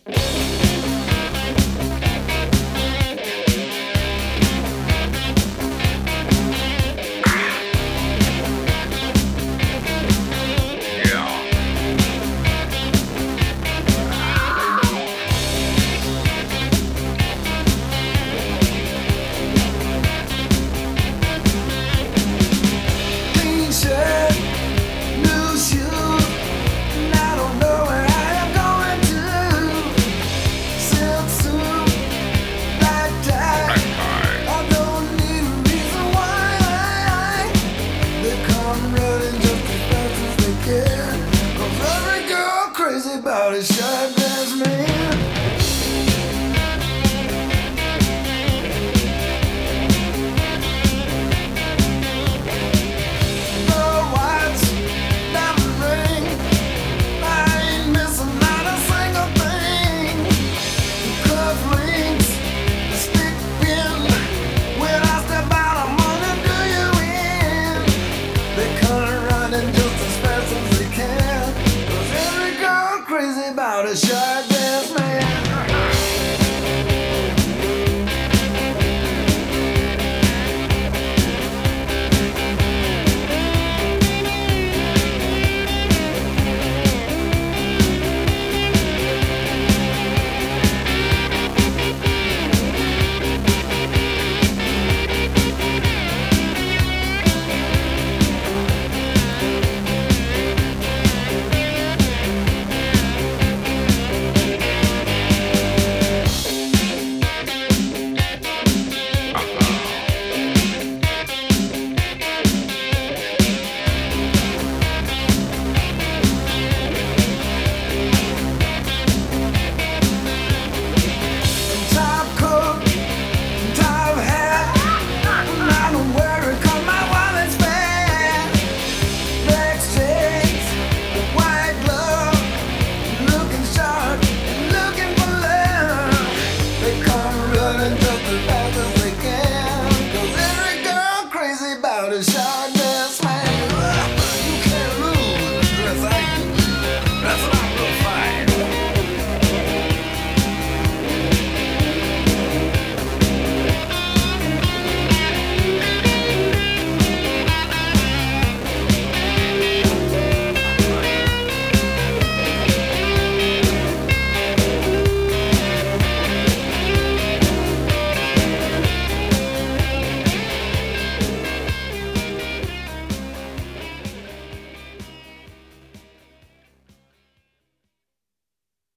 Clean shirt, new shoes, and I don't know where I am going to. Silk suit, black tie. I don't need a reason why. They come running just as fast as they can. 'Cause every girl crazy about a shirt dress man. Pearl whites, diamond ring. I ain't missing not a single thing. Cufflinks, stick pin. When I step out, I'm gonna do you in. They come running just as fast as they can. 'Cause every girl crazy about a shirt dress man.